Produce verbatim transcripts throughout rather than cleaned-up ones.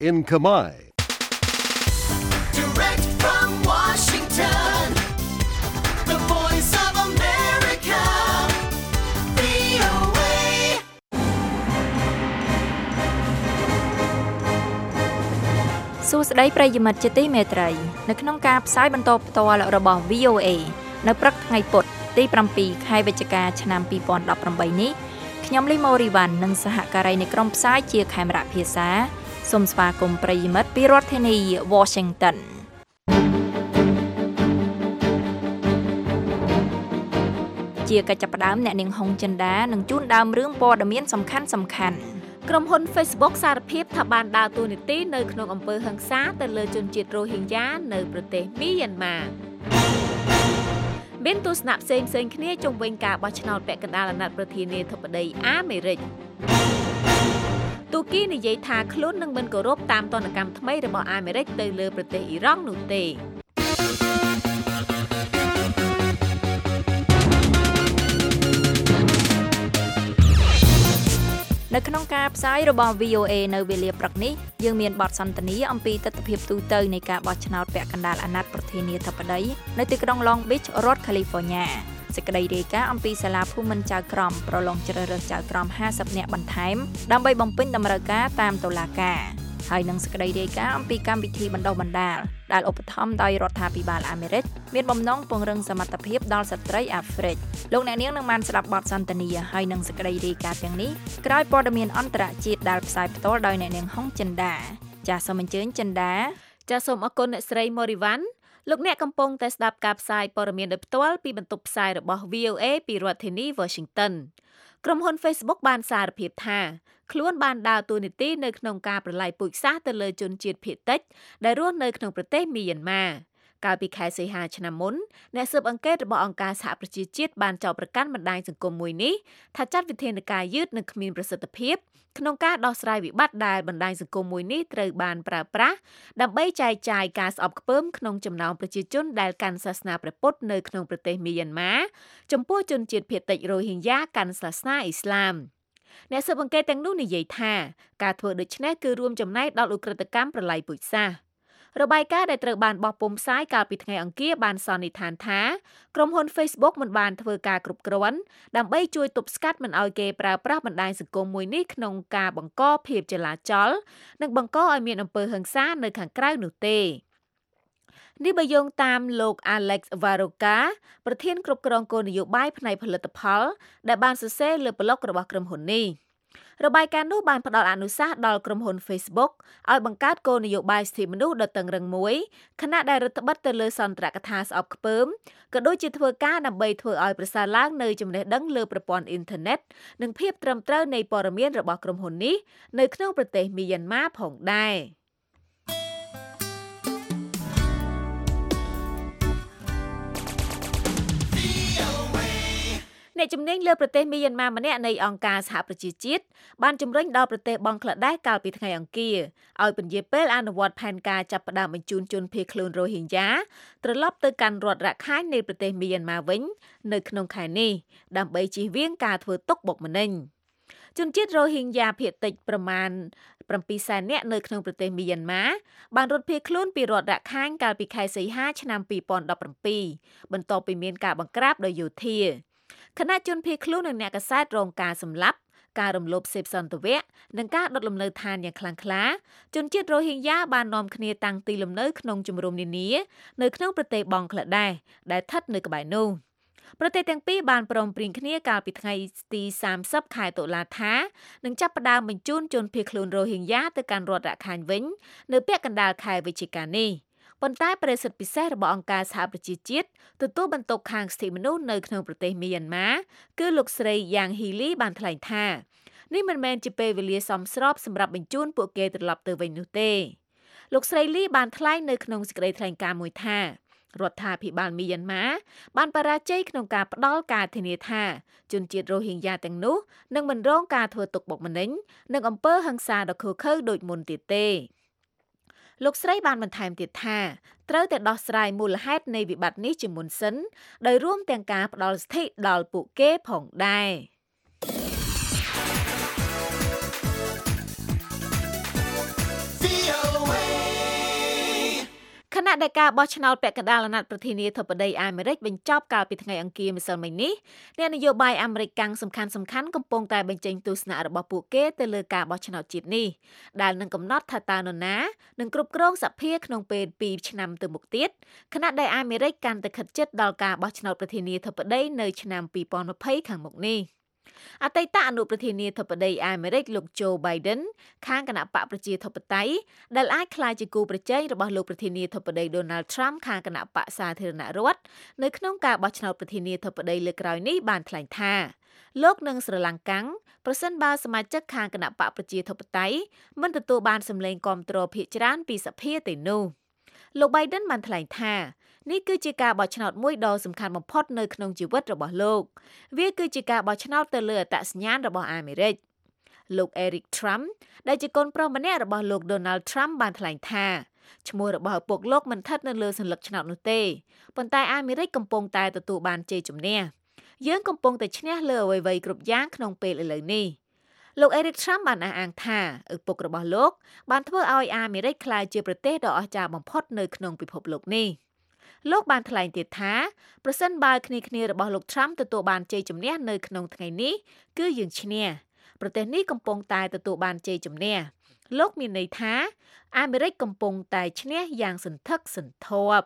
in Khmer. Direct from Washington, the voice of America, វី អូ เอសួស្តីប្រិយមិត្តជាទីមេត្រីនៅក្នុងការផ្សាយបន្តផ្ទាល់របស់ វី អូ เอ នៅព្រឹកថ្ងៃពុធទី7ខែវិច្ឆិកាឆ្នាំពីរពាន់ដប់ប្រាំបីនេះខ្ញុំលីម៉ូរីវ៉ាន់និងសហការីនៃក្រុមផ្សាយជាខេមរៈភាសាសូមស្វាគមន៍ប្រិយមិត្តពីរដ្ឋធានី Washington ជាកិច្ចផ្ដើមអ្នកនាងហុងចិន្តានឹងជូនដើមរឿងព័ត៌មានសំខាន់សំខាន់ក្រុមហ៊ុន Facebook សារភាពថាបានដើរតួនាទីនៅក្នុងអំពើហិង្សាទៅលើជនជាតិរ៉ូហីងយ៉ានៅប្រទេសមីយ៉ាន់ម៉ាមានទស្សនៈផ្សេងផ្សេងគ្នាជុំវិញការបោះឆ្នោតពាក់កណ្ដាលអាណត្តិប្រធានាធិបតីអាមេរិកទូគីនិយាយថាខ្លួននឹងមិនគោរពតាមទណ្ឌកម្មថ្មីរបស់អាមេរិកទៅលើប្រទេសអ៊ីរ៉ង់នោះទេនៅក្នុងការផ្សាយរបស់ វី អូ เอ នៅវេលាព្រឹកនេះយើងមានបទសន្ទនាអំពីទស្សនវិជ្ជាទូទៅនៃការបោះឆ្នោតពាក់កណ្ដាលអាណត្តិប្រធានាធិបតីនៅទីក្រុង Long Beach រដ្ឋ California សេចក្តីរាយការណ៍អំពីសាលាភូមិន្ទចៅក្រមប្រឡងជ្រើសរើសចៅក្រមห้าสิบនាក់បន្ថែមដើម្បីបំពេញតម្រូវការតាមតុលាការហើយនឹងសេចក្តីរាយការណ៍អំពីកម្មវិធីបណ្ដុះបណ្ដាលដែលឧបត្ថម្ភដោយរដ្ឋាភិបាលអាមេរិកមានបំណងពង្រឹងសមត្ថភាពដល់ស្ត្រីអាហ្វ្រិកលោកអ្នកនាងនឹងបានស្ដាប់បទសន្ទនាហើយនឹងសេចក្តីរាយការណ៍ទាំងនេះក្រោយព័ត៌មានអន្តរជាតិដែលផ្សាយផ្ទាល់ដោយអ្នកនាងហុងចិន្តាចាសសូមអញ្ជើញចិន្តាចាសសូមអរគុណអ្នកស្រីម៉ូរីវ៉ាន់លោកអ្នកកំពុងតែស្ដាប់ការផ្សាយព័ត៌មានដោយផ្ទាល់ពីបន្ទប់ផ្សាយរបស់ វី អូ เอ ពីរដ្ឋធានី Washington ក្រុមហ៊ុន Facebook បានសារភាពថាខ្លួនបានដើរតួនាទីនៅក្នុងការប្រឡាយពូជសាសន៍ទៅលើជនជាតិភាគតិចដែលរស់នៅក្នុងប្រទេសមីយ៉ាន់ម៉ាកាលពីខែសីហាឆ្នាំមុនអ្នកស៊ើបអង្កេតរបស់អង្គការសហប្រជាជាតិបានចោទប្រកាន់បណ្ដាញសង្គមមួយនេះថាចាត់វិធានការយឺតនិងគ្មានប្រសិទ្ធភាពក្នុងការដោះស្រាយវិបត្តិដែលបណ្ដាញសង្គមមួយនេះត្រូវបានប្រើប្រាស់ដើម្បីចែកចាយការស្អប់ខ្ពើមក្នុងចំណោមប្រជាជនដែលកាន់សាសនាព្រះពុទ្ធនៅក្នុងប្រទេសមីយ៉ាន់ម៉ាចំពោះជនជាតិភាគតិចរ៉ូហីងយ៉ាកាន់សាសនាអ៊ីស្លាមអ្នកស៊ើបអង្កេតទាំងនោះនិយាយថាការធ្វើដូច្នេះគឺរួមចំណែកដល់ឧក្រិដ្ឋកម្មប្រល័យពូជសាសន៍របាយការណ៍ដែលត្រូវបានបោះពុម្ពផ្សាយកាលពីថ្ងៃអង្គារបានសន្និដ្ឋានថាក្រុមហ៊ុន Facebook មិនបានធ្វើការគ្រប់គ្រាន់ដើម្បីជួយទប់ស្កាត់មិនឲ្យគេប្រើប្រាស់បណ្ដាញសង្គមមួយនេះក្នុងការបង្កភាពចលាចលនិងបង្កឲ្យមានអំពើហិង្សានៅខាងក្រៅនោះទេនេះបើយោងតាមលោក Alex Varroca ប្រធានគ្រប់គ្រងគោលនយោបាយផ្នែកផលិតផលដែលបានសរសេរលើប្លុករបស់ក្រុមហ៊ុននេះរបាយការណ៍នោះបានផ្ដល់អនុសាសន៍ដល់ក្រុមហ៊ុន Facebook ឲ្យបង្កើតគោលនយោបាយសិទ្ធិមនុស្សដ៏តឹងរ៉ឹងមួយខណៈដែលរដ្ឋបិទទៅលើសន្ទរកថាស្អប់ខ្ពើមក៏ដូចជាធ្វើការដើម្បីធ្វើឲ្យប្រសើរឡើងនៅចំណេះដឹងលើប្រព័ន្ធអ៊ីនធឺណិតនិងភាពត្រឹមត្រូវនៃព័ត៌មានរបស់ក្រុមហ៊ុននេះនៅក្នុងប្រទេសមីយ៉ាន់ម៉ាផងដែរអ្នកជំនាញលើប្រទេសមីយ៉ាន់ម៉ាម្នាក់នៃអង្គការសហប្រជាជាតិបានជំរុញដល់ប្រទេសបង់ក្លាដេសកាលពីថ្ងៃអង្គារឲ្យពន្យាពេលអនុវត្តផែនការចាប់ផ្ដើមបញ្ជូនជនភៀសខ្លួនរ៉ូហីងយ៉ាត្រឡប់ទៅកាន់រដ្ឋរ៉ាខៃនៃប្រទេសមីយ៉ាន់ម៉ាវិញនៅក្នុងខែនេះដើម្បីជៀសវាងការធ្វើទុកបុកម្នេញជនជាតិរ៉ូហីងយ៉ាភាគតិចប្រមាណ7សែននាក់នៅក្នុងប្រទេសមីយ៉ាន់ម៉ាបានរត់ភៀសខ្លួនពីរដ្ឋរ៉ាខៃកាលពីខែសីហាឆ្នាំពីរពាន់ដប់ប្រាំពីរបន្ទាប់ពីមានការបង្ក្រាបដោយយោធាគណៈជនភៀសខ្លួននិងអ្នកកាសែតរងការសម្លាប់ការរំលោភសេពសន្តិវៈនិងការដុតលំនៅឋានយ៉ាងខ្លាំងក្លាជនជាតិរ៉ូហីងយ៉ាបាននាំគ្នាតាំងទីលំនៅក្នុងជំរំនានានៅក្នុងប្រទេសបង់ក្លាដេសដែលស្ថិតនៅក្បែរនោះប្រទេសទាំងពីរបានព្រមព្រៀងគ្នាកាលពីថ្ងៃទីសាមសិបខែតុលាថានឹងចាប់ផ្ដើមបញ្ជូនជនភៀសខ្លួនរ៉ូហីងយ៉ាទៅកាន់រដ្ឋរ៉ាខៃវិញនៅពាក់កណ្ដាលខែវិច្ឆិកានេះប៉ុន្តែប្រសិទ្ធពិសេសរបស់អង្គការសហប្រជាជាតិទទួលបន្ទុកខាងសិទ្ធិមនុស្សនៅក្នុងប្រទេសមីយ៉ាន់ម៉ាគឺលោកស្រីយ៉ាងហ៊ីលីបានថ្លែងថានេះមិនមែនជាពេលវេលាសមស្របសម្រាប់បញ្ជូនពួកគេត្រឡប់ទៅវិញនោះទេលោកស្រីលីបានថ្លែងនៅក្នុងសេចក្តីថ្លែងការណ៍មួយថារដ្ឋាភិបាលមីយ៉ាន់ម៉ាបានបរាជ័យក្នុងការផ្ដល់ការធានាថាជនជាតិរ៉ូហីងយ៉ាទាំងនោះនឹងមិនរងការធ្វើទុកបុកម្នេញនិងអំពើហិង្សាដ៏ឃោរឃៅដូចមុនទៀតទេលោកស្រីបានបន្ថែមទៀតថាត្រូវតែដោះស្រាយមូលហេតុនៃវិបត្តិនេះជាមុនសិនដោយរួមទាំងការផ្ដល់សិទ្ធិដល់ពួកគេផងដែរ វី អូណៈដែលការបោះឆ្នោតពាក់កណ្ដាលអាណត្តិប្រធានាធិបតីអាមេរិកបញ្ចប់កាលពីថ្ងៃអង្គារម្សិលមិញនេះអ្នកនយោបាយអាមេរិកកាំងសំខាន់ៗកំពុងតែបញ្ចេញទស្សនៈរបស់ពួកគេទៅលើការបោះឆ្នោតជាតិនេះដែលនឹងកំណត់ថាតើនរណានឹងគ្រប់គ្រងសភាក្នុងពេលពីរឆ្នាំទៅមុខទៀតខណៈដែលអាមេរិកកាន់តែខិតជិតដល់ការបោះឆ្នោតប្រធានាធិបតីនៅឆ្នាំពីរពាន់ម្ភៃខាងមុខនេះអតីតអនុប្រធានាធិបតីអាមេរិកលោក Joe Biden ខាងគណៈបកប្រជាធិបតេយ្យដែលអាចក្លាយជាគូប្រជែងរបស់លោកប្រធានាធិបតី Donald Trump ខាងគណៈបកសាធារណរដ្ឋនៅក្នុងការបោះឆ្នោតប្រធានាធិបតីលើកក្រោយនេះបានថ្លែងថាលោកនឹងស្រឡាំងកាំងប្រសិនបើសមាជិកខាងគណៈបកប្រជាធិបតេយ្យមិនទទួលបានសម្លេងគាំទ្រភាគច្រើនពីសភាទេនោះលោក Biden បានថ្លែងថានេះគឺជាការបោះឆ្នោតមួយដ៏សំខាន់បំផុតនៅក្នុងជីវិតរបស់លោកវាគឺជាការបោះឆ្នោតទៅលើអត្តសញ្ញាណរបស់អាមេរិកលោក Eric Trump ដែលជាកូនប្រុសម្នាក់របស់លោក Donald Trump បានថ្លែងថាឈ្មោះរបស់ឪពុកលោកមិនស្ថិតនៅលើសញ្ញាឆ្នោតនោះទេប៉ុន្តែអាមេរិកកំពុងតែទទួលបានជ័យជំនះយើងកំពុងតែឈ្នះលើអ្វីៗគ្រប់យ៉ាងក្នុងពេលឥឡូវនេះលោក Eric Trump បានអះអាងថាឪពុករបស់លោកបានធ្វើឲ្យអាមេរិកក្លាយជាប្រទេសដ៏អស្ចារ្យបំផុតនៅក្នុងពិភពលោកនេះលោកបានថ្លែងទៀតថាប្រសិនបើគ្នាគ្នារបស់លោក Trump ទទួលបានជ័យជំនះនៅក្នុងថ្ងៃនេះគឺយើងឈ្នះប្រទេសនេះកំពុងតែទទួលបានជ័យជំនះលោកមានន័យថាអាមេរិកកំពុងតែឈ្នះយ៉ាងសន្ធឹកសន្ធាប់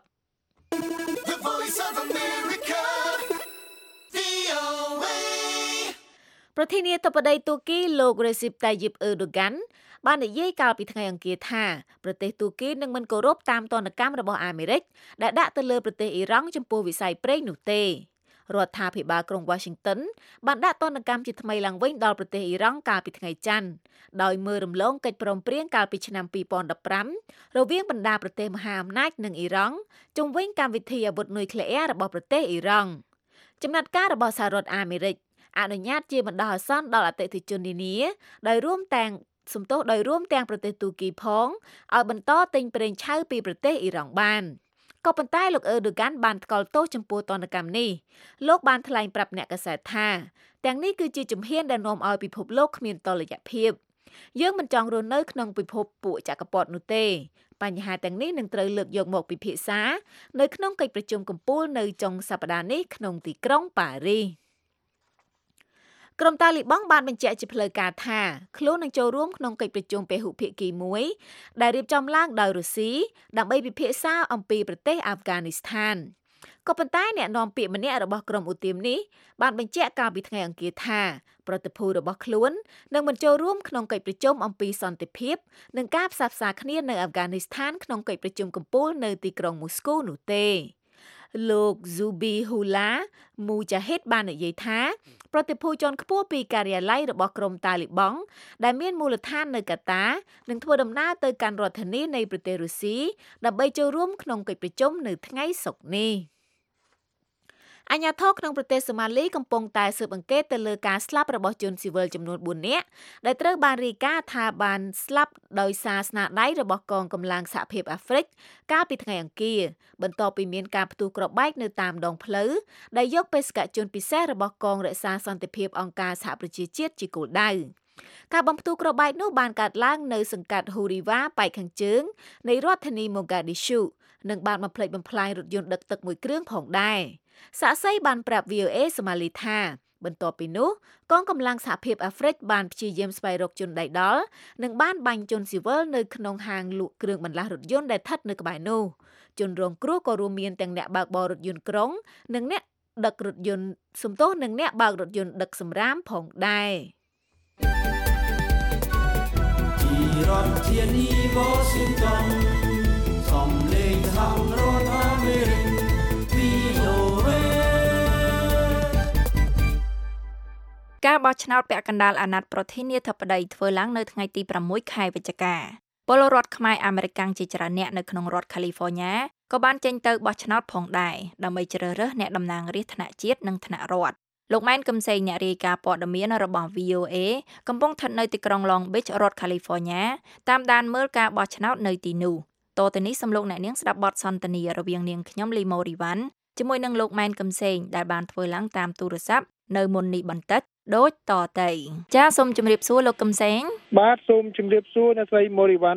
The Voice of America វី អូ เอប្រធានាធិបតីទូគីលោក Recep Tayyip Erdogan បាននិយាយកាលពីថ្ងៃអង្គារថាប្រទេសទូគីនឹងមិនគោរពតាមទណ្ឌកម្មរបស់អាមេរិកដែលដាក់ទៅលើប្រទេសអ៊ីរ៉ង់ចំពោះវិស័យប្រេងនោះទេរដ្ឋាភិបាលក្រុង Washington បានដាក់ទណ្ឌកម្មជាថ្មីឡើងវិញដល់ប្រទេសអ៊ីរ៉ង់កាលពីថ្ងៃច័ន្ទដោយមើលរំលងកិច្ចព្រមព្រៀងកាលពីឆ្នាំពីរពាន់ដប់ប្រាំរវាងបណ្ដាប្រទេសមហាអំណាចនិងអ៊ីរ៉ង់ជុំវិញកម្មវិធីអាវុធនុយក្លេអ៊ែររបស់ប្រទេសអ៊ីរ៉ង់ចំណាត់ការរបស់សហរដ្ឋអាមេរិកអនុញ្ញាតជាបណ្ដោះអាសន្នដល់អតិថិជននានាដោយរួមទាំងសំទោសដោយរួមទាំងប្រទេសទូគីផងឲ្យបន្តទិញប្រេងឆៅពីប្រទេសអ៊ីរ៉ង់បានក៏ប៉ុន្តែលោកអឺដូហ្គានបានថ្កោលទោសចំពោះទណ្ឌកម្មនេះលោកបានថ្លែងប្រាប់អ្នកកាសែតថាទាំងនេះគឺជាជំហានដែលនាំឲ្យពិភពលោកគ្មានតុល្យភាពយើងមិនចង់រស់នៅក្នុងពិភពពួកចក្រពត្តិនោះទេបញ្ហាទាំងនេះនឹងត្រូវលើកយកមកពិភាក្សានៅក្នុងកិច្ចប្រជុំកំពូលនៅចុងសប្តាហ៍នេះក្នុងទីក្រុងប៉ារីសក្រុមតាលីបង់បានបញ្ជាក់ជាផ្លូវការថាខ្លួននឹងចូលរួមក្នុងកិច្ចប្រជុំពហុភាគីមួយដែលរៀបចំឡើងដោយរុស្ស៊ីដើម្បីពិភាក្សាអំពីប្រទេសអាហ្វហ្គានីស្ថានក៏ប៉ុន្តែអ្នកនាំពាក្យម្នាក់របស់ក្រុមឧទាមនេះបានបញ្ជាក់កាលពីថ្ងៃអង្គារថាប្រតិភូរបស់ខ្លួននឹងមិនចូលរួមក្នុងកិច្ចប្រជុំអំពីសន្តិភាពនិងការផ្សះផ្សាគ្នានៅអាហ្វហ្គានីស្ថានក្នុងកិច្ចប្រជុំកំពូលនៅទីក្រុងមូស្គូនោះទេលោក Zabihullah Mujahid បាននិយាយថាប្រតិភូជាន់ខ្ពស់ពីការិយាល័យរបស់ក្រុមតាលីបង់ដែលមានមូលដ្ឋាននៅកាតានឹងធ្វើដំណើរទៅកាន់រដ្ឋធានីនៃប្រទេសរុស្ស៊ីដើម្បីចូលរួមក្នុងកិច្ចប្រជុំនៅថ្ងៃសុក្រនេះអាជ្ញាធរក្នុងប្រទេសសូម៉ាលីកំពុងតែស៊ើបអង្កេតទៅលើការស្លាប់របស់ជនស៊ីវិលចំនួនបួននាក់ដែលត្រូវបានរាយការណ៍ថាបានស្លាប់ដោយសារស្នាដៃរបស់កងកម្លាំងសហភាពអាហ្វ្រិកកាលពីថ្ងៃអង្គារបន្ទាប់ពីមានការផ្ទុះគ្រាប់បែកនៅតាមដងផ្លូវដែលយកបេសកជនពិសេសរបស់កងរក្សាសន្តិភាពអង្គការសហប្រជាជាតិជាគោលដៅការបំផ្ទុះគ្រាប់បែកនោះបានកើតឡើងនៅសង្កាត់ហ៊ូរីវ៉ាប៉ែកខាងជើងនៃរដ្ឋធានីម៉ូហ្គាឌីស៊ូនិងបានបំផ្លិចបំផ្លាញរថយន្តដឹកទឹកមួយគ្រឿងផងដែរសាក់សីបានប្រាប់ វី អូ អេ សូម៉ាលីថាបន្ទាប់ពីនោះកងកម្លាំងសហភាពអាហ្វ្រិកបានព្យាយាមស្វែងរកជនដៃដល់និងបានបាញ់ជនស៊ីវិលនៅក្នុងហាងលក់គ្រឿងបន្លាស់រថយន្តដែលស្ថិតនៅក្បែរនោះជនរងគ្រោះក៏រួមមានទាំងអ្នកបើកបររថយន្តក្រុងនិងអ្នកដឹករថយន្តសំទោសនិងអ្នកបើករថយន្តដឹកសម្រាមផងដែរពីរដ្ឋធានី Washington សំឡេងសហរដ្ឋអាមេរិក វី អូ เอការបោះឆ្នោតពាក់កណ្ដាលអាណត្តិប្រធានាធិបតីធ្វើឡើងនៅថ្ងៃទីប្រាំមួយខែវិច្ឆិកាពលរដ្ឋខ្មែរអាមេរិកជាច្រើនអ្នកនៅក្នុងរដ្ឋ California ក៏បានចេញទៅបោះឆ្នោតផងដែរដើម្បីជ្រើសរើសអ្នកតំណាងរាស្ត្រថ្នាក់ជាតិនិងថ្នាក់រដ្ឋលោកម៉ែនកឹមសេងអ្នករាយការណ៍ព័ត៌មានរបស់ វី អូ អេ កំពុងស្ថិតនៅទីក្រុង Long Beach រដ្ឋ California តាមដានមើលការបោះឆ្នោតនៅទីនោះតទៅនេះសំលោកអ្នកនាងស្ដាប់បទសន្ទនារវាងនាងខ្ញុំលីម៉ូរីវ៉ាន់ជាមួយនឹងលោកម៉ែនកឹមសេងដែលបានធ្វើឡើងតាមទូរស័ព្ទនៅមុននេះបន្តិចដូចតទៅចាសូមជម្រាបសួរលោកកឹមសេងបាទសូមជម្រាបសួរអ្នកស្រីម៉ូរីវ៉ាន់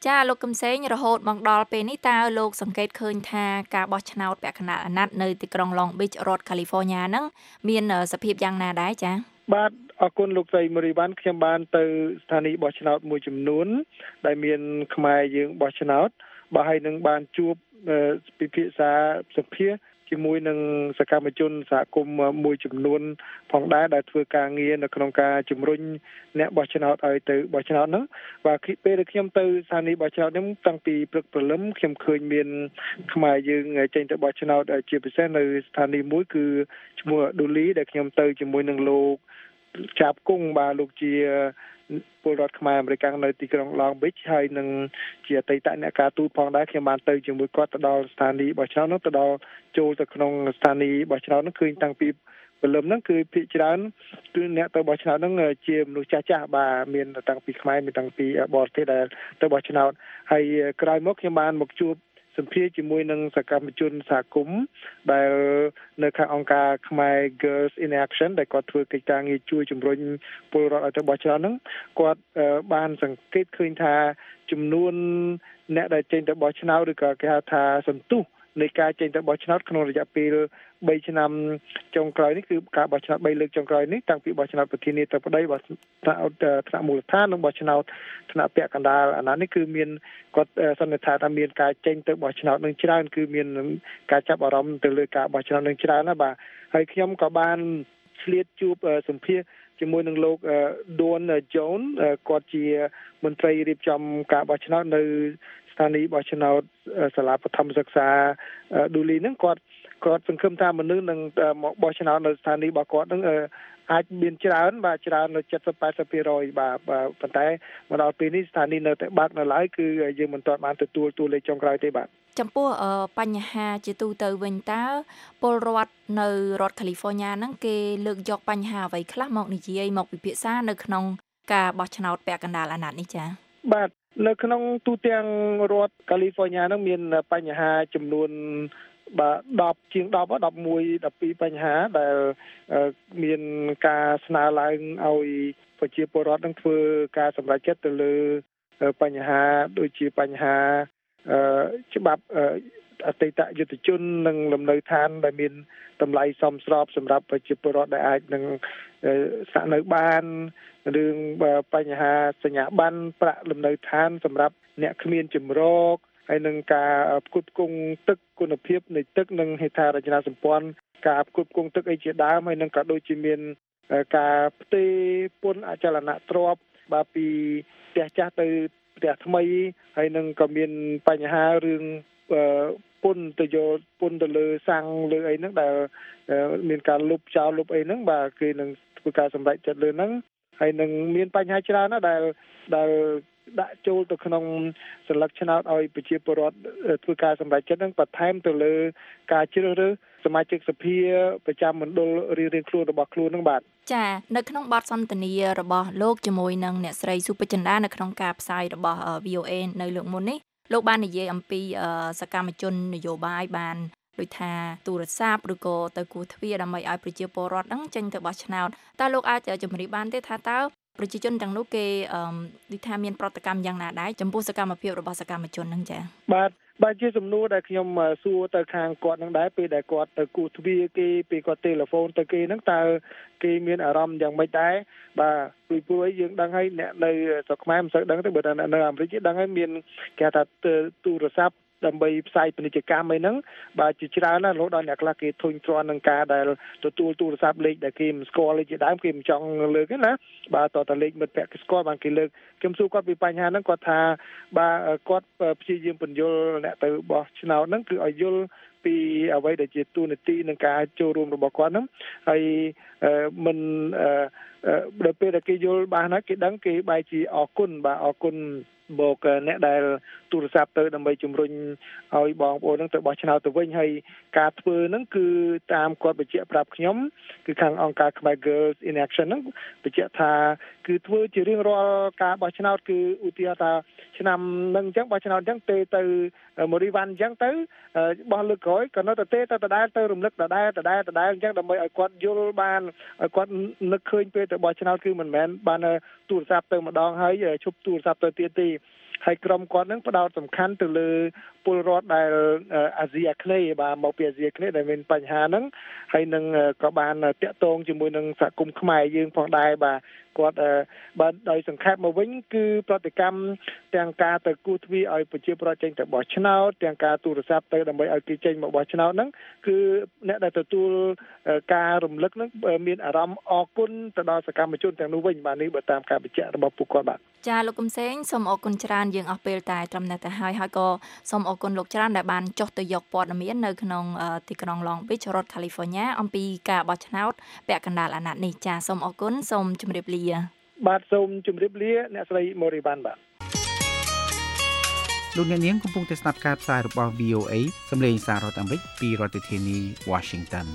ចាលោកកឹមសេងរហូតមកដល់ពេលនេះតើលោកសង្កេតឃើញថាការបោះឆ្នោតពាក់កណ្ដាលអាណត្តិនៅទីក្រុង Long Beach រដ្ឋ California ហ្នឹងមានសភាពយ៉ាងណាដែរចា៎បាទអរគុណលោកស្រីមូរីវ៉ាន់ខ្ញុំបានទៅស្ថានីយ៍បោះឆ្នោតមួយចំនួនដែលមានខ្មែរយើងបោះឆ្នោតបាទហើយនឹងបានជួបពិភាក្សាសភាជាមួយនឹងសកម្មជនសហគមន៍មួយចំនួនផងដែរដែលធ្វើការងារនៅក្នុងការជំរុញអ្នកបោះឆ្នោតឲ្យទៅបោះឆ្នោតហ្នឹងបាទពេលដែលខ្ញុំទៅស្ថានីយ៍បោះឆ្នោតនេះតាំងពីព្រឹកព្រលឹមខ្ញុំឃើញមានខ្មែរយើងចេញទៅបោះឆ្នោតជាពិសេសនៅស្ថានីយ៍មួយគឺឈ្មោះឌូលីដែលខ្ញុំទៅជាមួយនឹងលោកចាប់គង់បាទលោកជាពលរដ្ឋខ្មែរអាមេរិកនៅទីក្រុង Long Beach ហើយនឹងជាអតីតអ្នកការទូតផងដែរខ្ញុំបានទៅជាមួយគាត់ទៅដល់ស្ថានីយ៍បោះឆ្នោតនោះទៅដល់ចូលទៅក្នុងស្ថានីយ៍បោះឆ្នោតនោះឃើញតាំងពីព្រលឹមហ្នឹងគឺភាគច្រើនគឺអ្នកទៅបោះឆ្នោតហ្នឹងជាមនុស្សចាស់ចាស់បាទមានតាំងពីខ្មែរមានតាំងពីបរទេសដែលទៅបោះឆ្នោតហើយក្រោយមកខ្ញុំបានមកជួបសម្ភាសជាមួយនឹងសកម្មជនសហគមន៍ដែលនៅខាងអង្គការខ្មែរ Girls in Action ដែលគាត់ធ្វើកិច្ចការងារជួយជំរុញពលរដ្ឋឲ្យទៅបោះឆ្នោតហ្នឹងគាត់បានសង្កេតឃើញថាចំនួនអ្នកដែលចេញទៅបោះឆ្នោតឬក៏គេហៅថាសន្ទុះនៃការចេញទៅបោះឆ្នោតក្នុងរយៈពេលបីឆ្នាំចុងក្រោយនេះគឺការបោះឆ្នោតបីលើកចុងក្រោយនេះតាំងពីបោះឆ្នោតប្រធានាធិបតីបោះឆ្នោតថ្នាក់មូលដ្ឋាននិងបោះឆ្នោតថ្នាក់ពាក់កណ្ដាលអាណត្តិនេះគឺមានគាត់សន្និដ្ឋានថាមានការចេញទៅបោះឆ្នោតនឹងច្រើនគឺមានការចាប់អារម្មណ៍ទៅលើការបោះឆ្នោតនឹងច្រើនណាបាទហើយខ្ញុំក៏បានឆ្លៀតជួបសម្ភាសជាមួយនឹងលោក Don Jones គាត់ជាមន្ត្រីរៀបចំការបោះឆ្នោតនៅស្ថានីយ៍បោះឆ្នោតសាលាបឋមសិក្សាឌូលីហ្នឹងគាត់គាត់សង្ឃឹមថាមនុស្សនឹងមកបោះឆ្នោតនៅស្ថានីយ៍របស់គាត់ហ្នឹងអាចមានច្រើនបាទច្រើននៅ เจ็ดสิบ แปดสิบ ភាគរយ បាទប៉ុន្តែមកដល់ពេលនេះស្ថានីយ៍នៅតែបើកនៅឡើយគឺយើងមិនទាន់បានទទួលតួលេខចុងក្រោយទេបាទចំពោះបញ្ហាជាទូទៅវិញតើពលរដ្ឋនៅរដ្ឋ California ហ្នឹងគេលើកយកបញ្ហាអ្វីខ្លះមកនិយាយមកពិភាក្សានៅក្នុងការបោះឆ្នោតពាក់កណ្ដាលអាណត្តិនេះចា៎បាទនៅក្នុងទូទាំងរដ្ឋ California ហ្នឹងមានបញ្ហាចំនួនបាទ10ជាង10 11 12បញ្ហាដែលមានការស្នើឡើងឲ្យប្រជាពលរដ្ឋនឹងធ្វើការសម្រេចចិត្តទៅលើបញ្ហាដូចជាបញ្ហាច្បាប់អតីតយុទ្ធជននិងលំនៅឋានដែលមានតម្លៃសមស្របសម្រាប់ប្រជាពលរដ្ឋដែលអាចនឹងស្នាក់នៅបានរឿងបញ្ហាសញ្ញាប័ណ្ណប្រាក់លំនៅឋានសម្រាប់អ្នកគ្មានជំរកហើយនឹងការផ្គត់ផ្គង់ទឹកគុណភាពនៃទឹកនិងហេដ្ឋារចនាសម្ព័ន្ធការផ្គត់ផ្គង់ទឹកអីជាដើមហើយនឹងក៏ដូចជាមានការផ្ទេរពន្ធអចលនទ្រព្យបាទពីផ្ទះចាស់ទៅផ្ទះថ្មីហើយនឹងក៏មានបញ្ហារឿងពន្ធទៅយកពន្ធទៅលើសាំងលើអីហ្នឹងដែលមានការលុបចោលលុបអីហ្នឹងបាទគេនឹងធ្វើការសម្រេចចិត្តលើហ្នឹងហើយនឹងមានបញ្ហាច្រើនណាស់ដែលដែលដាក់ចូលទៅក្នុងសន្លឹកឆ្នោតឲ្យប្រជាពលរដ្ឋធ្វើការសម្រេចចិត្តហ្នឹងបន្ថែមទៅលើការជ្រើសរើសសមាជិកសភាប្រចាំមណ្ឌលរៀងៗខ្លួនរបស់ខ្លួនហ្នឹងបាទចានៅក្នុងបទសន្ទនារបស់លោកជាមួយនឹងអ្នកស្រីស៊ូប៉ាចិន្តានៅក្នុងការផ្សាយរបស់ វី អូ អេ នៅលើកមុននេះលោកបាននិយាយអំពីសកម្មជននយោបាយបានដូចថាទូរស័ព្ទឬក៏ទៅគូទ្វារដើម្បីឲ្យប្រជាពលរដ្ឋហ្នឹងចេញទៅបោះឆ្នោតតើលោកអាចជម្រាបបានទេថាតើប្រជាជនទាំងនោះគេដូចថាមានប្រតិកម្មយ៉ាងណាដែរចំពោះសកម្មភាពរបស់សកម្មជនហ្នឹងចា៎បាទបាទជាសំណួរដែលខ្ញុំសួរទៅខាងគាត់ហ្នឹងដែរពេលដែលគាត់ទៅគូទ្វារគេពេលគាត់ទូរស័ព្ទទៅគេហ្នឹងតើគេមានអារម្មណ៍យ៉ាងម៉េចដែរបាទពីព្រោះយើងដឹងហើយអ្នកនៅស្រុកខ្មែរមិនសូវដឹងទេបើតែនៅអាមេរិកគេដឹងហើយមានគេថាទូរស័ព្ទដើម្បីផ្សាយពាណិជ្ជកម្មអីហ្នឹងបាទជាច្រើនណាស់រហូតដល់អ្នកខ្លះគេធុញទ្រាន់នឹងការដែលទទួលទូរស័ព្ទលេខដែលគេមិនស្គាល់លេខជាដើមគេមិនចង់លើកទេណាបាទតតលេខមិត្តភក្តិគេស្គាល់បានគេលើកខ្ញុំសួរគាត់ពីបញ្ហាហ្នឹងគាត់ថាបាទគាត់ព្យាយាមបញ្យល់អ្នកទៅបោះឆ្នោតហ្នឹងគឺឲ្យយល់ពីអ្វីដែលជាទូនាទីនឹងការចូលរួមរបស់គាត់ហ្នឹងហើយមិនដល់ពេលដែលគេយល់បានហើយគេដឹងគេបែរជាអរគុណបាទអរគុណមកអ្នកដែលទូរស័ព្ទទៅដើម្បីជំរុញឲ្យបងប្អូននឹងទៅបោះឆ្នោតទៅវិញហើយការធ្វើហ្នឹងគឺតាមគាត់បញ្ជាក់ប្រាប់ខ្ញុំគឺខាងអង្គការខ្មែរ Girls in Action ហ្នឹងបញ្ជាក់ថាគឺធ្វើជារៀងរាល់ការបោះឆ្នោតគឺឧទាហរណ៍ថាឆ្នាំហ្នឹងអញ្ចឹងបោះឆ្នោតអញ្ចឹងទេទៅមូរីវ៉ាន់អញ្ចឹងទៅបោះលើកក្រោយក៏នៅតែទេទៅដដែលទៅរំលឹកដដែលដដែលដដែលអញ្ចឹងដើម្បីឲ្យគាត់យល់បានឲ្យគាត់នឹកឃើញពេលទៅបោះឆ្នោតគឺមិនមែនបានទូរស័ព្ទទៅម្ដងហើយឈប់ទូរស័ព្ទទៅទៀតទេហើយក្រុមគាត់នឹងផ្ដោតសំខាន់ទៅលើពលរដ្ឋដែលអាស៊ីអាគ្នេយ៍បាទមកពីអាស៊ីអាគ្នេយ៍ដែលមានបញ្ហាហ្នឹងហើយនឹងក៏បានតាក់ទងជាមួយនឹងសហគមន៍ខ្មែរយើងផងដែរបាទគាត់បាទដោយសង្ខេបមកវិញគឺប្រតិកម្មទាំងការទៅគូទ្វារឲ្យប្រជាពលរដ្ឋចេញទៅបោះឆ្នោតទាំងការទូរស័ព្ទទៅដើម្បីឲ្យគេចេញមកបោះឆ្នោតហ្នឹងគឺអ្នកដែលទទួលការរំលឹកហ្នឹងមានអារម្មណ៍អរគុណទៅដល់សកម្មជនទាំងនោះវិញបាទនេះបើតាមការបញ្ជាក់របស់ពួកគាត់បាទចាលោកកំសែងសូមអរគុណច្រើនយើងអស់ពេលតែត្រឹមតែទៅហើយហើយក៏សូមអរគុណលោកច្រើនដែលបានចុះទៅយកព័ត៌មាននៅក្នុងទីក្រុង Long Beach រដ្ឋ California អំពីការបោះឆ្នោតពាក់កណ្ដាលអាណត្តិនេះចាសូមអរគុណសូមជម្រាបលាបាទសូមជម្រាបលាអ្នកស្រីម៉ូរីវ៉ាន់បាទលោកអ្នកនាងកំពុងតែស្ដាប់ការផ្សាយរបស់ វី អូ เอ សម្លេងសាររដ្ឋអាមេរិកពីរដ្ឋធានី Washington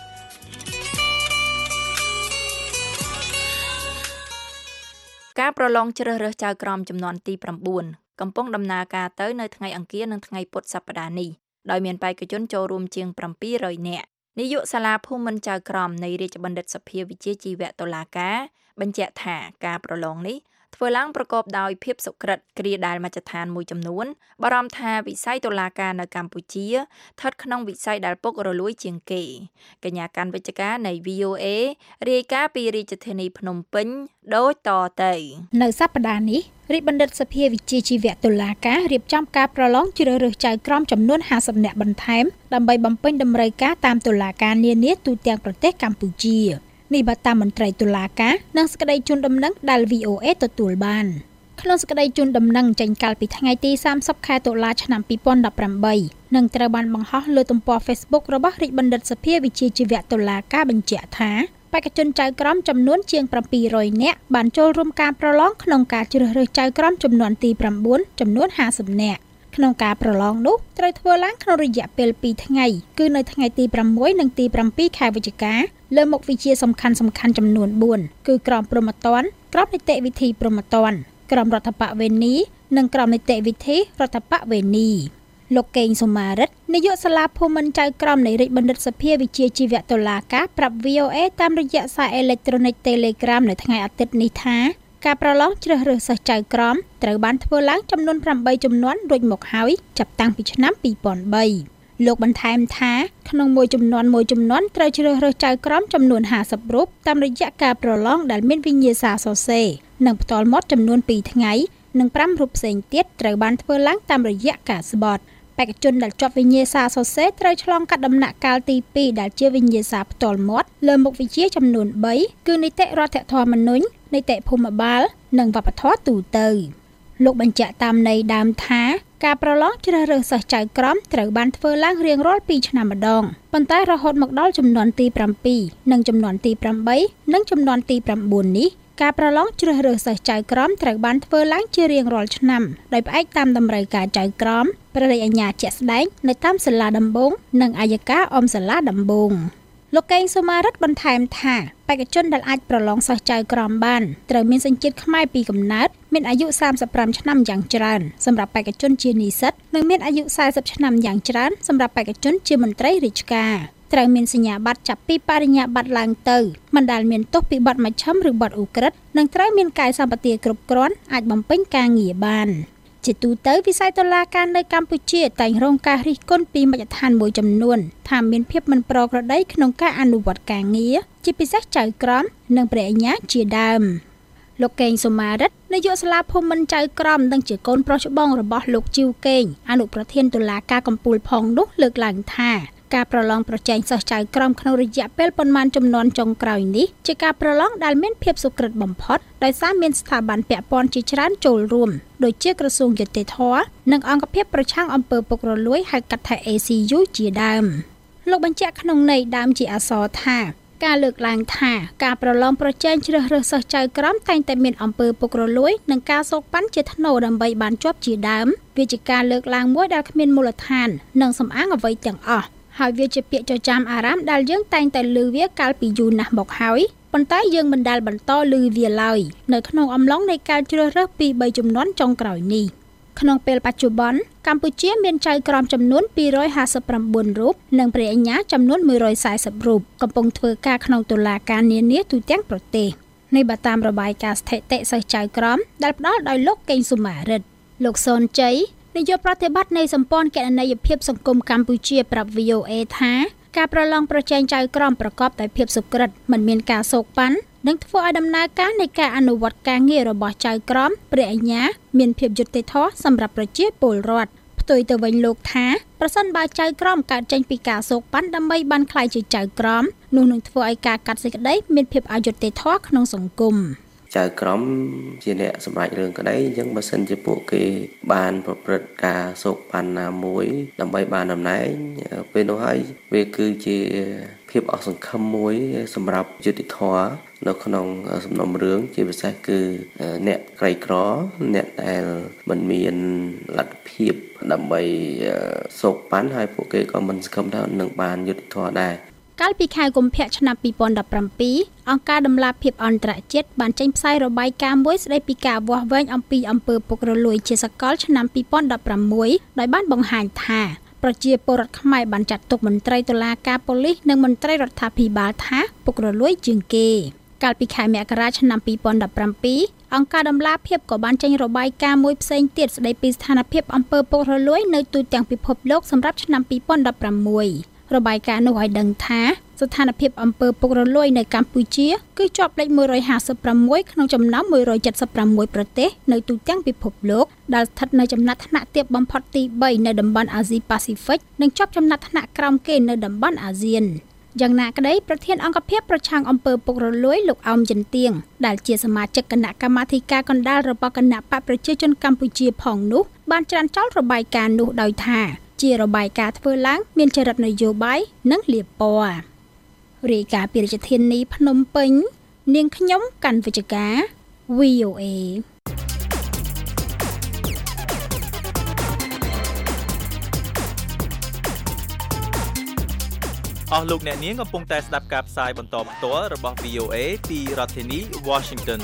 ការប្រឡងជ្រើសរើសចៅក្រមចំនួនទី៩កំពុងដំណើរការទៅនៅថ្ងៃអង្គារនិងថ្ងៃពុធសប្តាហ៍នេះដោយមានបេក្ខជនចូលរួមជាង៧រយនាក់នាយកសាលាភូមិន្ទចៅក្រមនៃរាជបណ្ឌិតសភាវិជ្ជាជីវៈតុលាការបញ្ជាក់ថាការប្រឡងនេះធ្វើឡើងប្រកបដោយភាពសុក្រិតគ្រាដែលមជ្ឈដ្ឋានមួយចំនួនបារម្ភថាវិស័យតុលាការនៅកម្ពុជាស្ថិតក្នុងវិស័យដែលពុករលួយជាងគេកញ្ញាកាន់វិជ្ជការនៃ វី អូ เอ រាយការណ៍ពីរាជធានីភ្នំពេញដូចតទៅនៅសប្តាហ៍នេះរាជបណ្ឌិតសភាវិជ្ជាជីវៈតុលាការរៀបចំការប្រឡងជ្រើសរើសចៅក្រមចំនួនห้าสิบនាក់បន្ថែមដើម្បីបំពេញតម្រូវការតាមតុលាការនានាទូទាំងប្រទេសកម្ពុជានេះបើតាមមន្ត្រីតុលាការនិងសេចក្តីជូនដំណឹងដែល វី អូ เอ ទទួលបានក្នុងសេចក្តីជូនដំណឹងចេញកាលពីថ្ងៃទីសាមសិបខែតុលាឆ្នាំពីរពាន់ដប់ប្រាំបីនិងត្រូវបានបង្ហោះលើទំព័រ Facebook របស់រាជបណ្ឌិតសភាវិជ្ជាជីវៈតុលាការបញ្ជាក់ថាបេក្ខជនចៅក្រមចំនួនជាង700នាក់បានចូលរួមការប្រឡងក្នុងការជ្រើសរើសចៅក្រមចំនួនទី៩ចំនួនห้าสิบនាក់ក្នុងការប្រឡងនោះត្រូវធ្វើឡើងក្នុងរយៈពេលពីរថ្ងៃគឺនៅថ្ងៃទីប្រាំមួយនិងទីប្រាំពីរខែវិច្ឆិកាលើមុខវិជ្ជាសំខាន់សំខាន់ចំនួនបួនគឺក្រមព្រហ្មទណ្ឌក្រមនីតិវិធីព្រហ្មទណ្ឌក្រមរដ្ឋបវេនីនិងក្រមនីតិវិធីរដ្ឋបវេនីលោកកេងសុមារិតនាយកសាលាភូមិន្ទចៅក្រមនៃរាជបណ្ឌិតសភាវិជ្ជាជីវៈតុលាការប្រាប់ វី អូ เอ តាមរយៈសារអេឡិចត្រូនិក Telegram នៅថ្ងៃអាទិត្យនេះថាការប្រឡងជ្រើសរើសសិស្សចៅក្រមត្រូវបានធ្វើឡើងចំនួនប្រាំបីជំនាន់រួចមកហើយចាប់តាំងពីឆ្នាំពីរពាន់បីលោកបន្ថែមថាក្នុងមួយចំនួនមួយចំនួនត្រូវជ្រើសរើសចៅក្រមចំនួនห้าสิบរូបតាមរយៈការប្រឡងដែលមានវិញ្ញាសាសរសេរនិងផ្ទាល់មាត់ចំនួនពីរថ្ងៃនិងប្រាំរូបផ្សេងទៀតត្រូវបានធ្វើឡើងតាមរយៈការស្បត់បេក្ខជនដែលជាប់វិញ្ញាសាសរសេរត្រូវឆ្លងកាត់ដំណាក់កាលទីពីរដែលជាវិញ្ញាសាផ្ទាល់មាត់លើមុខវិជ្ជាចំនួនបីគឺនីតិរដ្ឋធម្មនុញ្ញនីតិភូមិបាលនិងវប្បធម៌ទូទៅលោកបញ្ជាក់តាមន័យដើមថាការប្រឡងជ្រើសរើសសិស្សចៅក្រមត្រូវបានធ្វើឡើងរៀងរាល់ពីរឆ្នាំម្ដងប៉ុន្តែរហូតមកដល់ចំនួនទីប្រាំពីរនិងចំនួនទីប្រាំបីនិងចំនួនទីប្រាំបួននេះការប្រឡងជ្រើសរើសសិស្សចៅក្រមត្រូវបានធ្វើឡើងជារៀងរាល់ឆ្នាំដោយផ្អែកតាមតម្រូវការចៅក្រមព្រះរាជអាជ្ញាជាក់ស្ដែងនៅតាមសាលាដំបងនិងអัยការអមសាលាដំបងលោកកេងសុមារិតបន្ថែមថាបេក្ខជនដែលអាចប្រឡងសិស្សចៅក្រមបានត្រូវមានសញ្ជាតិខ្មែរពីកំណើតមានអាយុសាមសិបប្រាំឆ្នាំយ៉ាងច្រើនសម្រាប់បេក្ខជនជានិស្សិតនិងមានអាយុសែសិបឆ្នាំយ៉ាងច្រើនសម្រាប់បេក្ខជនជាមន្ត្រីរាជការត្រូវមានសញ្ញាបត្រចាប់ពីបរិញ្ញាបត្រឡើងទៅមិនដែលមានទោសពីបទមជ្ឈិមឬបទឧក្រិដ្ឋនិងត្រូវមានកាយសម្បទាគ្រប់គ្រាន់អាចបំពេញការងារបានជាទូទៅវិស័យតុលាការនៅកម្ពុជាតែងរងការរិះគន់ពីមជ្ឈដ្ឋានមួយចំនួនថាមានភាពមិនប្រក្រតីក្នុងការអនុវត្តការងារជាពិសេសចៅក្រមនិងព្រះអាជ្ញាជាដើមលោកកេងសុមារិតនាយកសាលាភូមិន្ទចៅក្រមនិងជាកូនប្រុសច្បងរបស់លោកជីវកេងអនុប្រធានតុលាការកំពូលផងនោះលើកឡើងថាការប្រឡងប្រជែងសិស្សចៅក្រមក្នុងរយៈពេលប៉ុន្មានជំនាន់ចុងក្រោយនេះជាការប្រឡងដែលមានភាពសុក្រិតបំផុតដោយសារមានស្ថាប័នពាក់ព័ន្ធជាច្រើនចូលរួមដូចជាក្រសួងយុតិធម៌និងអង្គភាពប្រឆាំងអំពើពុករលួយហៅកាត់ថា เอ ซี ยู ជាដើមលោកបញ្ជាក់ក្នុងន័យដើមជាអក្សរថាការលើកឡើងថាការប្រឡងប្រជែងជ្រើសរើសសិស្សចៅក្រមតែងតែមានអំពើពុករលួយនិងការសោកប៉ាន់ជាថ្នូរដើម្បីបានជាប់ជាដើមវាជាការលើកឡើងមួយដែលគ្មានមូលដ្ឋាននិងសំអាងអ្វីទាំងអស់ហើយវាជាពាក្យចចាមអារ៉ាមដែលយើងតែងតែឮវាកាលពីយូរណាស់មកហើយប៉ុន្តែយើងមិនដែលបន្តឮវាឡើយនៅក្នុងអំឡុងនៃការជ្រើសរើសពីរបីជំនាន់ចុងក្រោយនេះក្នុងពេលបច្ចុប្បន្នកម្ពុជាមានចៅក្រមចំនួនពីររយហាសិបប្រាំបួនរូបនិងព្រះអាជ្ញាចំនួនមួយរយសែសិបរូបកំពុងធ្វើការក្នុងតុលាការនានាទូទាំងប្រទេសនេះបើតាមរបាយការណ៍ស្ថិតិសិស្សចៅក្រមដែលផ្ដល់ដោយលោកកេងសុមារិតលោកសនជ័យនាយកប្រតិបត្តិនៃសម្ព័ន្ធគណនេយ្យភាពសង្គមកម្ពុជាប្រាប់ វី អូ អេ ថាការប្រឡងប្រជែងចៅក្រមប្រកបដោយភាពសុក្រិតមិនមានការសោកប៉ាន់និងធ្វើឲ្យដំណើរការនៃការអនុវត្តការងាររបស់ចៅក្រមព្រះអាជ្ញាមានភាពយុត្តិធម៌សម្រាប់ប្រជាពលរដ្ឋផ្ទុយទៅវិញលោកថាប្រសិនបើចៅក្រមកើតចេញពីការសោកប៉ាន់ដើម្បីបានក្លាយជាចៅក្រមនោះនឹងធ្វើឲ្យការកាត់សេចក្តីមានភាពអយុត្តិធម៌ក្នុងសង្គមចៅក្រមជាអ្នកសម្រេចរឿងក្តីអញ្ចឹងបើសិនជាពួកគេបានប្រព្រឹត្តការសោកប៉ាន់ណាមួយដើម្បីបានតំណែងពេលនោះហើយវាគឺជាភាពអស់សង្ឃឹមមួយសម្រាប់យុត្តិធម៌នៅក្នុងសំណុំរឿងជាពិសេសគឺអ្នកក្រីក្រអ្នកដែលមិនមានលទ្ធភាពដើម្បីសោកប៉ាន់ហើយពួកគេក៏មិនសង្ឃឹមថានឹងបានយុត្តិធម៌ដែរកាលពីខែកុម្ភៈឆ្នាំពីរពាន់ដប់ប្រាំពីរអង្គការដំឡាភិបអន្តរជាតិបានចេញផ្សាយរបាយការណ៍មួយស្តីពីការវាស់វែងអំពីអំពើពុករលួយជាសកលឆ្នាំពីរពាន់ដប់ប្រាំមួយដោយបានបង្ហាញថាប្រជាពលរដ្ឋខ្មែរបានចាត់ទុកមន្ត្រីតុលាការប៉ូលីសនិងមន្ត្រីរដ្ឋាភិបាលថាពុករលួយជាងគេកាលពីខែមករាឆ្នាំពីរពាន់ដប់ប្រាំពីរអង្គការដំឡាភិបក៏បានចេញរបាយការណ៍មួយផ្សេងទៀតស្តីពីស្ថានភាពអំពើពុករលួយនៅទូទាំងពិភពលោកសម្រាប់ឆ្នាំពីរពាន់ដប់ប្រាំមួយរបាយការណ៍នោះឲ្យដឹងថាស្ថានភាពអំពើពុករលួយនៅកម្ពុជាគឺជាប់លេខមួយរយហាសិបប្រាំមួយក្នុងចំណោមមួយរយចិតសិបប្រាំមួយប្រទេសនៅទូទាំងពិភពលោកដែលស្ថិតនៅចំណាត់ថ្នាក់ទាបបំផុតទីបីនៅតំបន់អាស៊ីប៉ាស៊ីហ្វិកនិងជាប់ចំណាត់ថ្នាក់ក្រោមគេនៅតំបន់អាស៊ានយ៉ាងណាក្តីប្រធានអង្គភិបប្រឆាំងអំពើពុករលួយលោកអោមចិនទៀងដែលជាសមាជិកគណៈកម្មាធិការកណ្ដាលរបស់គណៈបកប្រជាជនកម្ពុជាផងនោះបានច្រានចោលរបាយការណ៍នោះដោយថាជារបាយការណ៍ធ្វើឡើងមានចរិតនយោបាយនិងលៀបពណ៌រាយការណ៍ពីរាជធានីភ្នំពេញនាងខ្ញុំកាន់វិជ្ជការ វី អូ អេអស់លោកអ្នកនាងកំពុងតែស្ដាប់ការផ្សាយបន្តផ្ទាល់របស់ វី អូ អេ ពីរដ្ឋធានី Washington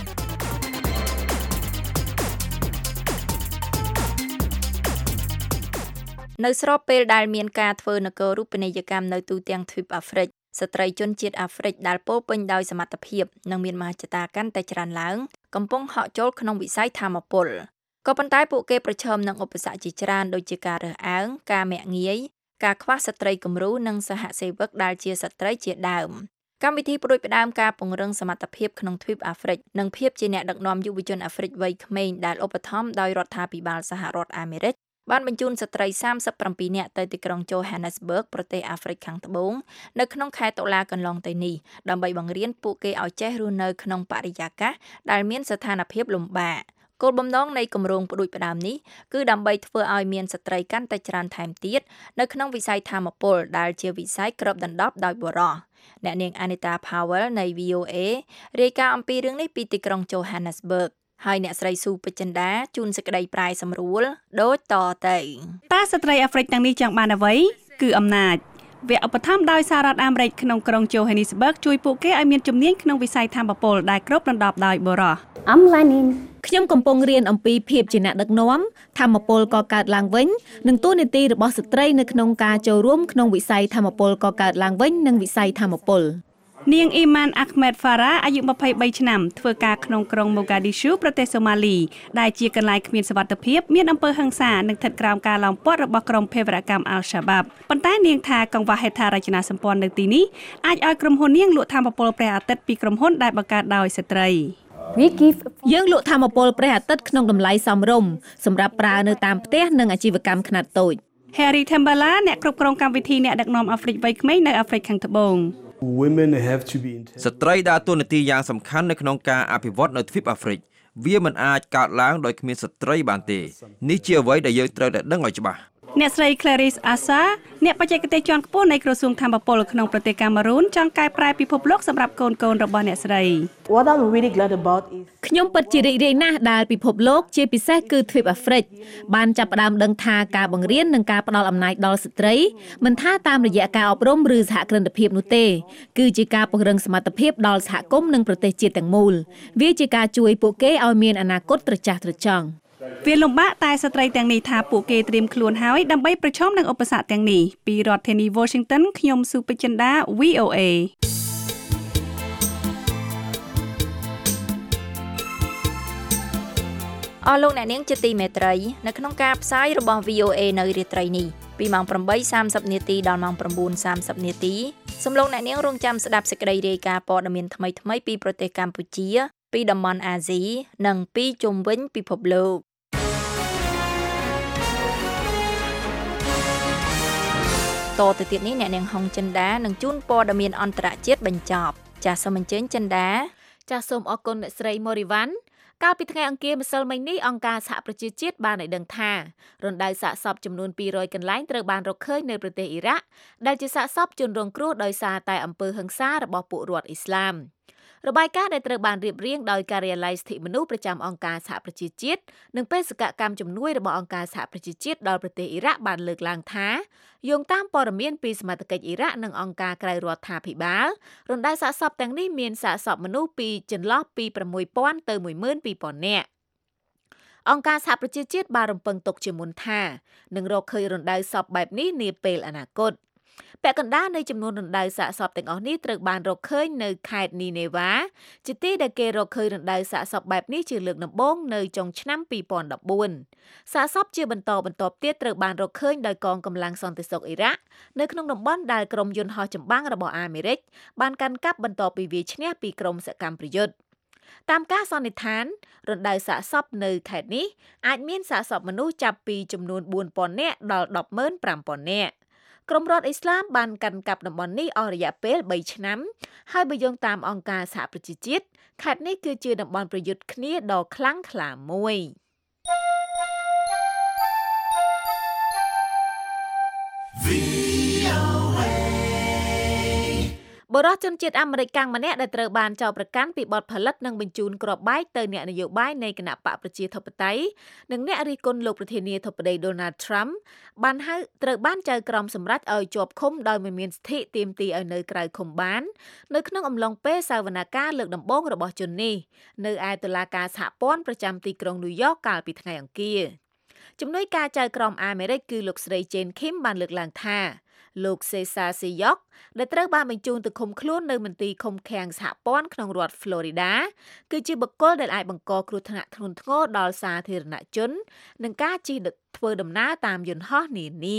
នៅស្របពេលដែលមានការធ្វើនគររូបនីយកម្មនៅទូទាំងទ្វីបអាហ្វ្រិកស្ត្រីជនជាតិអាហ្វ្រិកដែលពោពេញដោយសមត្ថភាពនិងមានមហិច្ឆតាកាន់តែច្រើនឡើងកំពុងហក់ចូលក្នុងវិស័យថាមពលក៏ប៉ុន្តែពួកគេប្រឈមនឹងឧបសគ្គជាច្រើនដូចជាការរើសអើងការមាក់ងាយការខ្វះស្ត្រីគំរូនិងសហសេវកដែលជាស្ត្រីជាដើមកម្មវិធីផ្ដួចផ្ដើមការពង្រឹងសមត្ថភាពក្នុងទ្វីបអាហ្វ្រិកនិងភាពជាអ្នកដឹកនាំយុវជនអាហ្វ្រិកវ័យក្មេងដែលឧបត្ថម្ភដោយរដ្ឋាភិបាលសហរដ្ឋអាមេរិកបានបញ្ជូនស្ត្រីសាមសិបប្រាំពីរនាក់ទៅទីក្រុង Johannesburg ប្រទេសអាហ្វ្រិកខាងត្បូងនៅក្នុងខែតុលាកន្លងទៅនេះដើម្បីបង្រៀនពួកគេឲ្យចេះរស់នៅក្នុងបរិយាកាសដែលមានស្ថានភាពលំបាកគោលបំណងនៃគម្រោងផ្ដួចផ្ដើមនេះគឺដើម្បីធ្វើឲ្យមានស្ត្រីកាន់តែច្រើនថែមទៀតនៅក្នុងវិស័យថាមពលដែលជាវិស័យគ្របដណ្ដប់ដោយបុរសអ្នកនាង Anita Powell នៃ វី អូ អេ រាយការណ៍អំពីរឿងនេះពីទីក្រុង Johannesburgហើយអ្នកស្រីស៊ូពេជ្រចិន្តាជួនសេចក្តីប្រែសម្រួលដូចតទៅតើស្ត្រីអាហ្វ្រិកទាំងនេះចង់បានអ្វីគឺអំណាចវគ្គឧបត្ថម្ភដោយសហរដ្ឋអាមេរិកក្នុងក្រុង Johannesburg ជួយពួកគេឲ្យមានជំនាញក្នុងវិស័យថាមពលដែលគ្របដណ្ដប់ដោយបុរស I'm learning ខ្ញុំកំពុងរៀនអំពីភាពជាអ្នកដឹកនាំថាមពលកកើតឡើងវិញនិងតួនាទីរបស់ស្ត្រីនៅក្នុងការចូលរួមក្នុងវិស័យថាមពលកកើតឡើងវិញនិងវិស័យថាមពលនាងអ៊ីម៉ានអាហ្មេតហ្វារ៉ាអាយុម្ភៃបីឆ្នាំធ្វើការក្នុងក្រុងម៉ូហ្គាឌីស៊ូប្រទេសសូម៉ាលីដែលជាកន្លែងគ្មានសុវត្ថិភាពមានអំពើហិង្សានិងស្ថិតក្រោមការឡោមព័ទ្ធរបស់ក្រុមភេរវកម្មអាល់ឆាបាបប៉ុន្តែនាងថាកង្វះហេដ្ឋារចនាសម្ព័ន្ធនៅទីនេះអាចឲ្យក្រុមហ៊ុននាងលក់ថាមពលព្រះអាទិត្យពីក្រុមហ៊ុនដែលបង្កើតដោយស្ត្រីយើងលក់ថាមពលព្រះអាទិត្យក្នុងតម្លៃសមរម្យសម្រាប់ប្រើនៅតាមផ្ទះនិងអាជីវកម្មខ្នាតតូច Harry Thembala អ្នកគ្រប់គ្រងកម្មវិធីអ្នកដឹកនាំអាហ្វ្រិកវ័យក្មេងនៅអាហ្វ្រិកខាងត្បូងស្ត្រីដើរតួនាទីយ៉ាងសំខាន់នៅក្នុងការអភិវឌ្ឍនៅទ្វីបអាហ្វ្រិកវាមិនអាចកើតឡើងដោយគ្មានស្ត្រីបានទេនេះជាអ្វីដែលយើងត្រូវតែដឹងឲ្យច្បាស់អ្នកស្រី Clarice Asa អ្នកបច្ចេកទេសជាន់ខ្ពស់នៃក្រសួងថាមពលក្នុងប្រទេសកាមេរូនចង់កែប្រែពិភពលោកសម្រាប់កូនកូនរបស់អ្នកស្រី What I'm really glad about is ខ្ញុំពិតជារីករាយណាស់ដែលពិភពលោកជាពិសេសគឺទ្វីបអាហ្វ្រិកបានចាប់ផ្ដើមដឹងថាការបង្រៀននិងការផ្ដល់អំណាចដល់ស្ត្រីមិនថាតាមរយៈការអប់រំឬសហគ្រិនភាពនោះទេគឺជាការពង្រឹងសមត្ថភាពដល់សហគមន៍និងប្រទេសជាតិទាំងមូលវាជាការជួយពួកគេឲ្យមានអនាគតត្រចះត្រចង់វាលំបាកតែស្ត្រីទាំងនេះថាពួកគេត្រៀមខ្លួនហើយដើម្បីប្រឈមនឹងឧបសគ្គទាំងនេះពីរដ្ឋធានី Washington ខ្ញុំស៊ូពេជ្រចិន្តា វី អូ អេអអស់លោកអ្នកនាងជាទីមេត្រីនៅក្នុងការផ្សាយរបស់ វី អូ អេ នៅរាត្រីនេះពីម៉ោង ប្រាំបីសាមសិប នាទីដល់ម៉ោង ៩សាមសិប នាទីសូមលោកអ្នកនាងរងចាំស្ដាប់សេចក្តីរាយការណ៍ព័ត៌មានថ្មីៗពីប្រទេសកម្ពុជាពីតំបន់អាស៊ីនិងពីជុំវិញពិភពលោកតទៅទៀតនេះអ្នកនាងហុងចិនដានឹងជូនព័ត៌មានអន្តរជាតិបញ្ចប់ចាសសូមអញ្ជើញចិនដាចាសសូមអរគុណអ្នកស្រីម៉ូរីវ៉ាន់កាលពីថ្ងៃអង្គារម្សិលមិញនេះអង្គការសហប្រជាជាតិបានឲ្យដឹងថារណ្ដៅសាកសពចំនួនពីររយកន្លែងត្រូវបានរកឃើញនៅប្រទេសអ៊ីរ៉ាក់ដែលជាសាកសពជនរងគ្រោះដោយសារតែអំពើហិង្សារបស់ពួករដ្ឋអ៊ីស្លាមរបាយការណ៍ដែលត្រូវបានរៀបរៀងដោយការិយាល័យសិទ្ធិមនុស្សប្រចាំអង្គការសហប្រជាជាតិនិងបេសកកម្មជំនួយរបស់អង្គការសហប្រជាជាតិដល់ប្រទេសអ៊ីរ៉ាក់បានលើកឡើងថាយោងតាមព័ត៌មានពីសមត្ថកិច្ចអ៊ីរ៉ាក់និងអង្គការក្រៅរដ្ឋាភិបាលរណ្ដៅសាកសពទាំងនេះមានសាកសពមនុស្សពីចន្លោះពីប្រាំមួយពាន់ទៅមួយម៉ឺនពីរពាន់នាក់អង្គការសហប្រជាជាតិបានរំពឹងទុកជាមុនថានឹងរកឃើញរណ្ដៅសពបែបនេះនាពេលអនាគតពាក់កណ្ដាលនៃចំនួនរណ្ដៅសាកសពទាំងអស់នេះត្រូវបានរកឃើញនៅខេត្តនីនេវ៉ាជាទីដែលគេរកឃើញរណ្ដៅសាកសពបែបនេះជាលើកដំបូងនៅចុងឆ្នាំពីរពាន់ដប់បួនសាកសពជាបន្តបន្ទាប់ទៀតត្រូវបានរកឃើញដោយកងកម្លាំងសន្តិសុខអ៊ីរ៉ាក់នៅក្នុងតំបន់ដែលក្រុមយន្តហោះចម្បាំងរបស់អាមេរិកបានកាន់កាប់បន្ទាប់ពីវាយឈ្នះពីក្រុមសកម្មប្រយុទ្ធតាមការសន្និដ្ឋានរណ្ដៅសាកសពនៅខេត្តនេះអាចមានសាកសពមនុស្សចាប់ពីចំនួនបួនពាន់នាក់ដល់ ដប់ម៉ឺនប្រាំពាន់នាក់ក្រុមរដ្ឋអ៊ីស្លាមបានកាន់កាប់តំបន់នេះអស់រយៈពេលបីឆ្នាំហើយបើយោងតាមអង្គការសហប្រជាជាតិខេត្តនេះគឺជាតំបន់ប្រយុទ្ធគ្នាដ៏ខ្លាំងក្លាមួយបរិសុទ្ធជនជាតិអាមេរិកកាំងម្នាក់ដែលត្រូវបានចោទប្រកាន់ពីបទផលិតនិងបញ្ជូនគ្រាប់បែកទៅអ្នកនយោបាយនៃគណៈបកប្រជាធិបតេយ្យនិងអ្នករិះគន់លោកប្រធានាធិបតី Donald Trump បានហៅត្រូវបានចៅក្រមសម្រេចឲ្យជាប់ឃុំដោយមិនមានសិទ្ធិទាមទារឲ្យនៅក្រៅឃុំបាននៅក្នុងអំឡុងពេលសវនកម្មលើកដំបូងរបស់ជននេះនៅឯតុលាការសហព័ន្ធប្រចាំទីក្រុងញូវយ៉កកាលពីថ្ងៃអង្គារជំនួយការចៅក្រមអាមេរិកគឺលោកស្រី Jane Kim បានលើកឡើងថាលោកសេសាស៊ីយ៉ុកដែលត្រូវបានបញ្ជូនទៅឃុំខ្លួននៅមន្ទីរឃុំឃាំងសហព័ន្ធក្នុងរដ្ឋ Florida គឺជាបុគ្គលដែលអាចបង្កគ្រោះថ្នាក់ធ្ងន់ធ្ងរដល់សាធារណជននិងការជិះធ្វើដំណើរតាមយន្តហោះនានា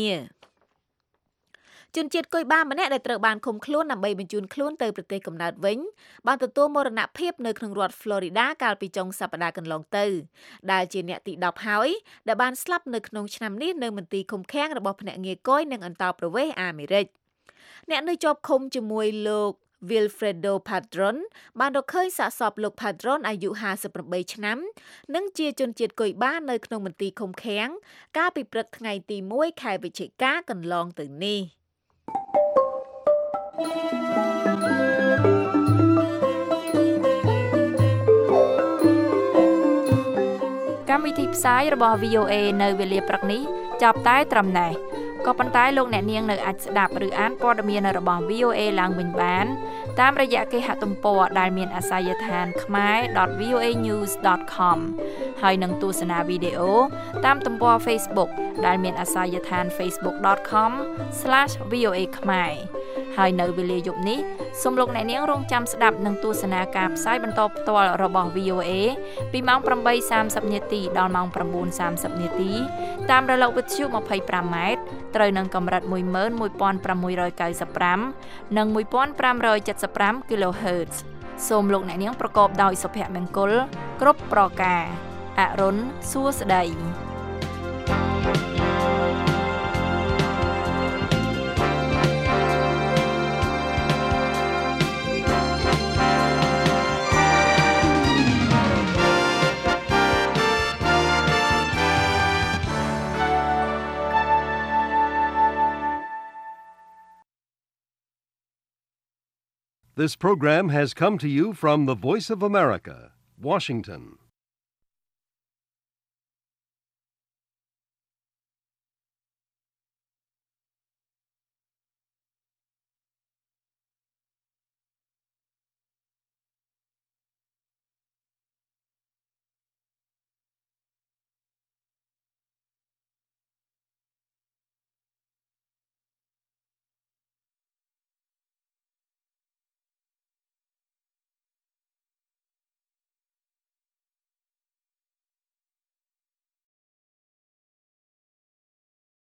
ជនជាតិគុយបាម្នាក់ដែលត្រូវបានឃុំខ្លួនដើម្បីបញ្ជូនខ្លួនទៅប្រទេសកំណើតវិញបានទទួលមរណភាពនៅក្នុងរដ្ឋ Florida កាលពីចុងសប្តាហ៍កន្លងទៅដែលជាអ្នកទីដប់ហើយដែលបានស្លាប់នៅក្នុងឆ្នាំនេះនៅមន្ទីរឃុំឃាំងរបស់ភ្នាក់ងារគយនិងអន្តោប្រវេសន៍អាមេរិកអ្នកនៅជាប់ឃុំជាមួយលោក Wilfredo Padron បានរកឃើញសាកសពលោក Padron អាយុห้าสิบแปดឆ្នាំនិងជាជនជាតិគុយបានៅក្នុងមន្ទីរឃុំឃាំងកាលពីព្រឹកថ្ងៃទីមួយខែវិច្ឆិកាកន្លងទៅនេះកម្មវិធីផ្សាយរបស់ វី អូ អេ នៅវេលាព្រឹកនេះចាប់តែត្រឹមណេះក៏ប៉ុន្តែលោកអ្នកនាងនៅអាចស្ដាប់ឬអានព័ត៌មានរបស់ វី អូ អេ ឡើងវិញបានតាមរយៈគេហទំព័រដែលមានអាសយដ្ឋាន khmer ដត វី អូ អេ news ដត com ហើយនឹងទស្សនាវីដេអូតាមទំព័រ Facebook ដែលមានអាសយដ្ឋាន facebook dot com slash v o a khmer ហើយនៅវេលាយប់នេះសូមលោកអ្នកនាងរងចាំស្ដាប់នឹងទស្សនាការផ្សាយបន្តផ្ទាល់របស់ វី អូ អេ ពីម៉ោងប្រាំបីសាមសិប នាទីដល់ម៉ោង៩សាមសិប នាទីតាមរលកវិទ្យុยี่สิบห้าម៉ែត្រត្រូវនឹងកម្រិតmột một năm chín chín nămនិងmột five seven five គីឡូហឺតซ์សូមលោកអ្នកនាងប្រកបដោយសុភមង្គលគ្រប់ប្រការអរុនសួស្តី This program has come to you from the Voice of America, Washington.